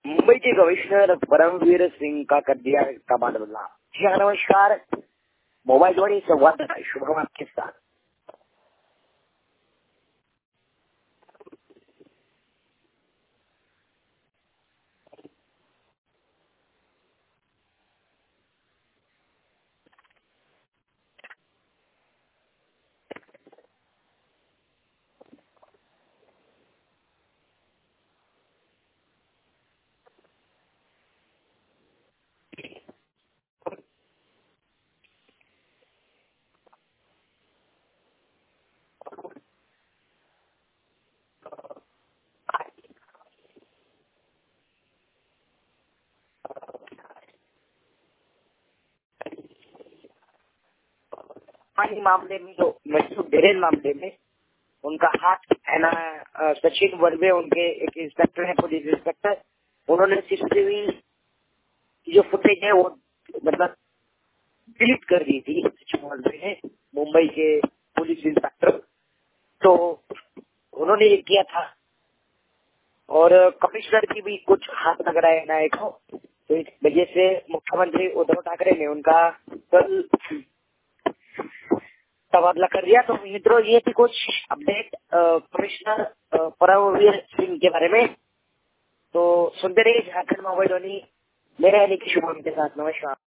मुंबई के कमिश्नर परमवीर सिंह का कर दिया तबादला। जी हाँ, नमस्कार। मोबाइल जोड़ी संवाद शुभम आपके साथ। पानी मामले में जो मजदूर डेरेन मामले में उनका हाथ है ना, सचिन वर्वे उनके एक इंस्पेक्टर है, पुलिस इंस्पेक्टर, उन्होंने सीसीटीवी की जो फुटेज है वो मतलब डिलीट कर दी थी सचिन वर्वे ने, मुंबई के पुलिस इंस्पेक्टर। तो उन्होंने ये किया था और कमिश्नर की भी कुछ हाथ लग रहा है नायक को। तो इस वजह से मुख्यमंत्री उद्धव ठाकरे ने उनका कल तबादला कर दिया। तो मित्रों, ये थी कुछ अपडेट कमिश्नर परमवीर सिंह के बारे में। तो सुनते रहिए झारखंड मोबाइल वाली, मेरे यानी कि शुभम के साथ। नमस्कार।